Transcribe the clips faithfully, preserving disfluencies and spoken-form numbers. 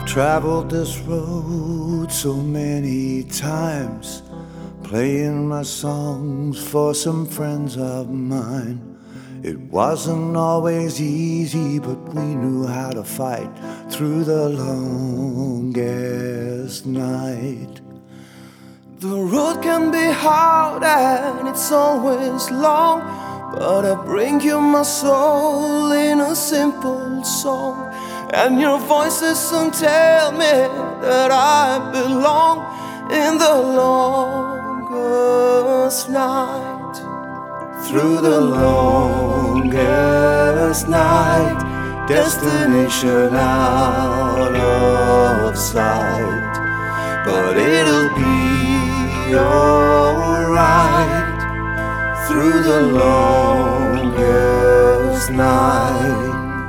Traveled this road so many times, playing my songs for some friends of mine. It wasn't always easy, but we knew how to fight through the longest night. The road can be hard and it's always long, but I bring you my soul in a simple song. And your voices soon tell me that I belong in the longest night. Through the longest night, destination out of sight. But it'll be alright. Through the longest night.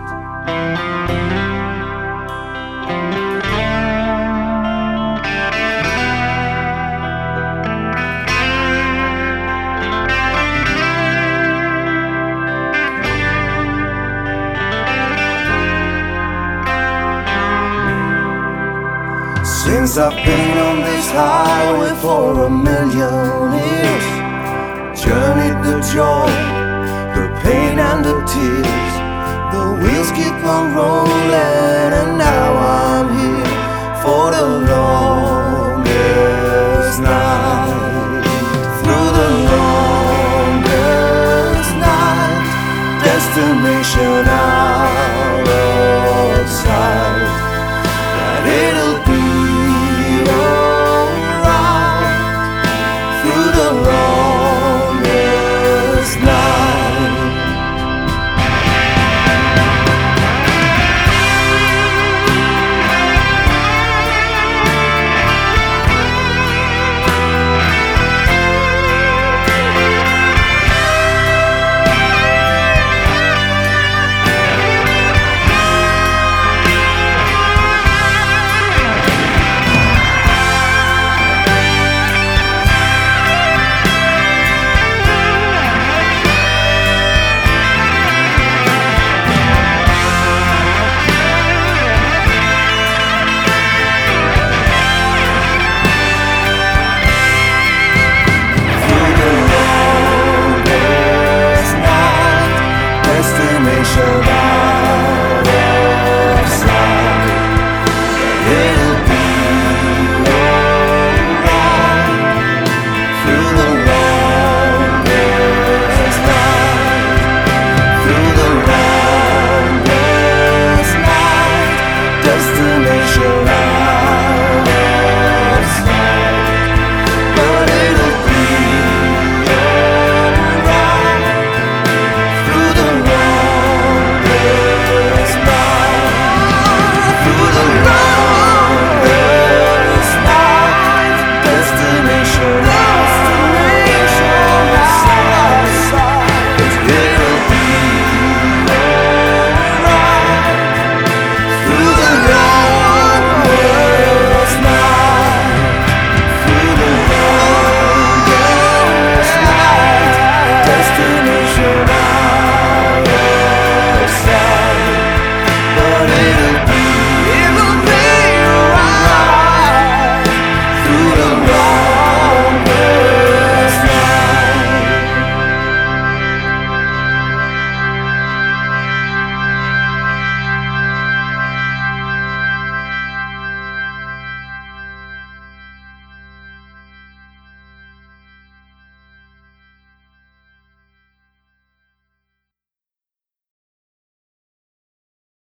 Since I've been on this highway for a million years, journeyed the joy, the pain and the tears. The wheels keep on rolling and now I'm here for the longest night. Through the longest night, destination